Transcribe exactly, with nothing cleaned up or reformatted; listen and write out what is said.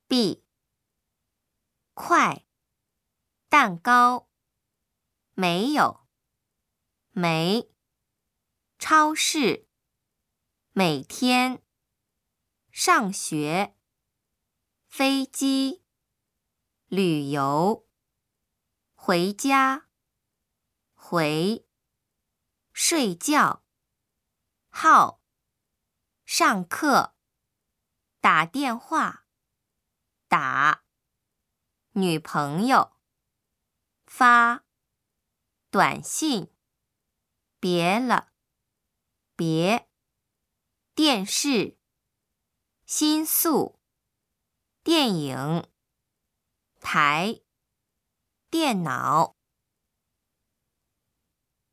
B 快蛋糕没有没超市每天上学飞机旅游回家回睡觉号上课打电话打女朋友发短信别了别电视新宿电影台电脑